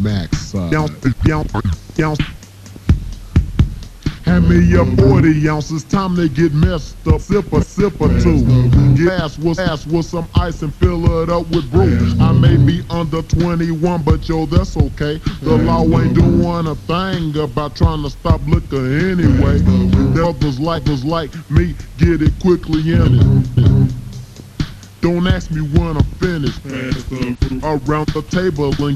Max. Younce. Hand me your 40 ounces, time to get messed up. Sip or two. Get ass with some ice and fill it up with brew. I may be under 21, but yo, that's okay. The law ain't doing a thing about trying to stop liquor anyway. Others like me, get it quickly in it. Don't ask me when I'm finished. Around the table and